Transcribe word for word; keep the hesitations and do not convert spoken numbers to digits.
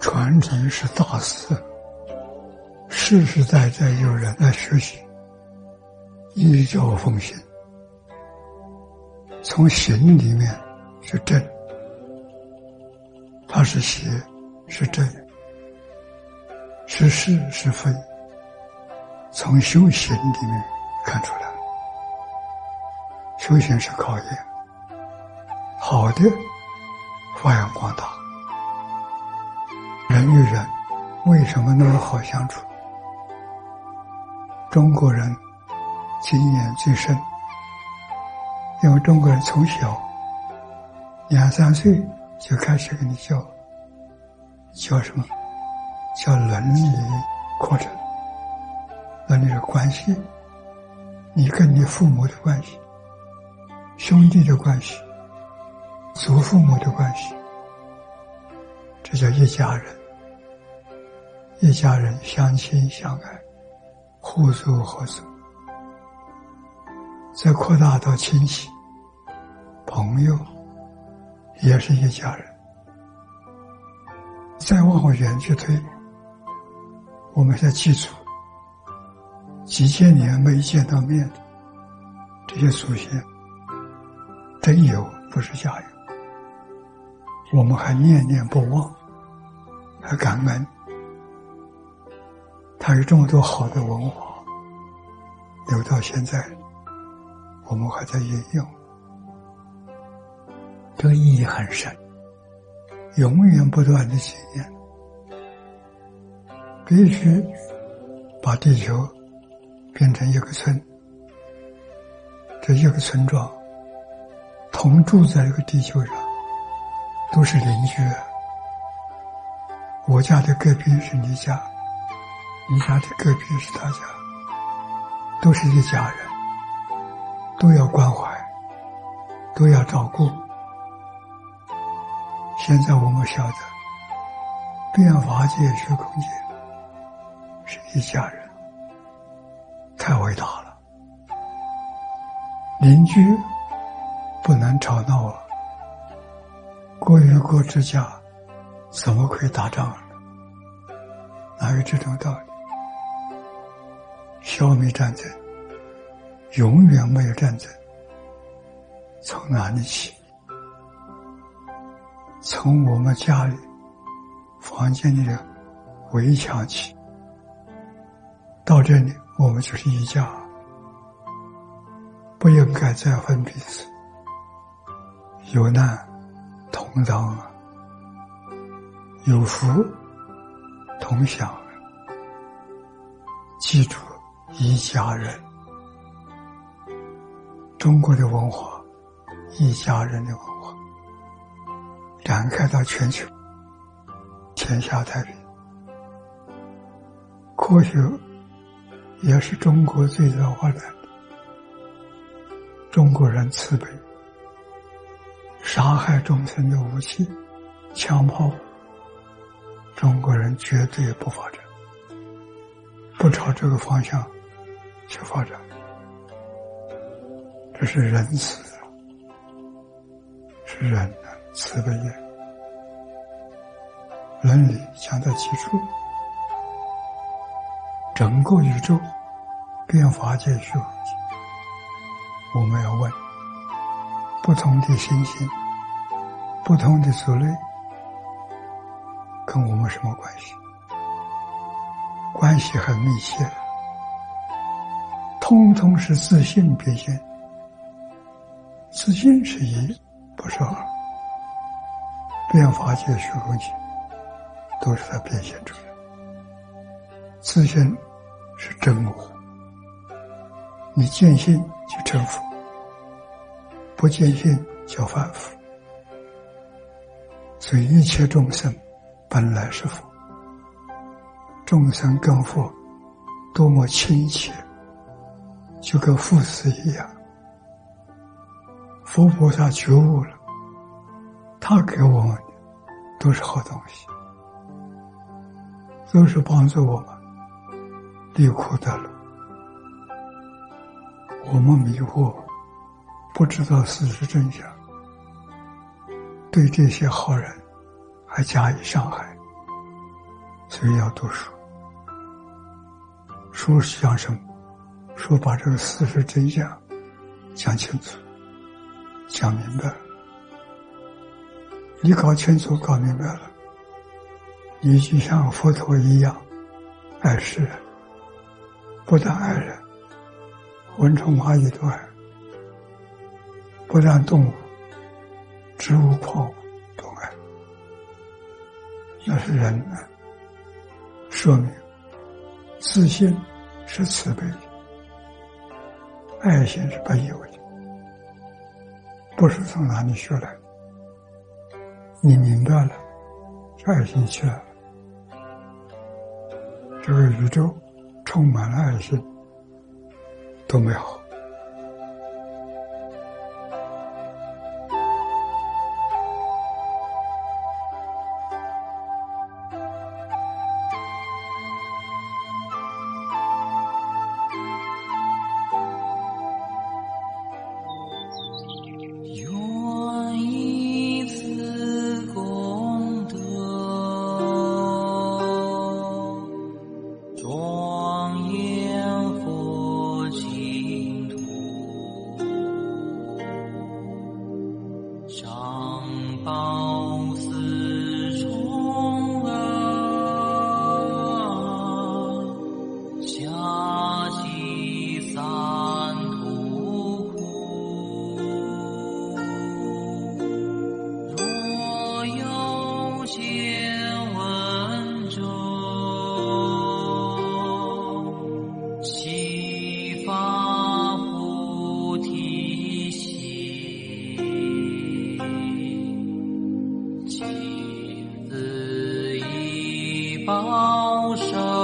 传承是大事，世世代代有人来学习，依教奉行，从行里面是正，它是邪，是正，是是是非，从修行里面看出来。修行是考验，好的发扬光大。人与人为什么那么好相处？中国人经验最深，因为中国人从小两三岁就开始给你教，教什么？教伦理课程。伦理的关系，你跟你父母的关系，兄弟的关系，祖父母的关系，这叫一家人。一家人相亲相爱，互助合作，再扩大到亲戚朋友，也是一家人。再往远去推，我们要记住几千年没见到面的这些祖先，真有，不是假有，我们还念念不忘，还感恩。它有这么多好的文化留到现在，我们还在引用，这个意义很深，永远不断的纪念，必须把地球变成一个村，这一个村庄同住在这个地球上，都是邻居。我家的隔壁是你家，你家的隔壁是他家，都是一家人，都要关怀，都要照顾。现在我们晓得，变法界、虚空界是一家人，太伟大了。邻居不能吵闹啊，国与国之家怎么可以打仗呢？哪有这种道理？消灭战争，永远没有战争，从哪里起？从我们家里房间里的围墙起，到这里我们就是一家，不应该再分彼此，有难同当，有福同享，记住一家人。中国的文化，一家人的文化展开到全球，天下太平。科学也是中国最早发展的，中国人慈悲，杀害众生的武器枪炮，中国人绝对不发展，不朝这个方向去发展，这是仁慈，是人的慈悲也。伦理讲到基础，整个宇宙变法界、虚空界，我们要问，不同的行星，不同的族类，跟我们什么关系？关系很密切，通通是自性变现。自性是一，不是二。变法界、虚空界都是它变现出来。自性是真我，你见性就成佛，不见性叫凡夫。所以一切众生本来是佛，众生跟佛多么亲切，就跟父子一样。佛菩萨觉悟了，他给我们的都是好东西，都是帮助我们离苦得乐。我们迷惑，不知道事实真相，对这些好人还加以伤害， 所以要读书。书是讲什么？书把这个事实真相讲清楚，讲明白了。你搞清楚搞明白了，你就像佛陀一样爱世人，不但爱人，蚊虫蚂蚁都爱，不但动物，植物矿物都爱。那是人呢，说明自信是慈悲的，爱心是本有的，不是从哪里学来的。你明白了，这爱心起来了，这个宇宙充满了爱心，多美好。 报身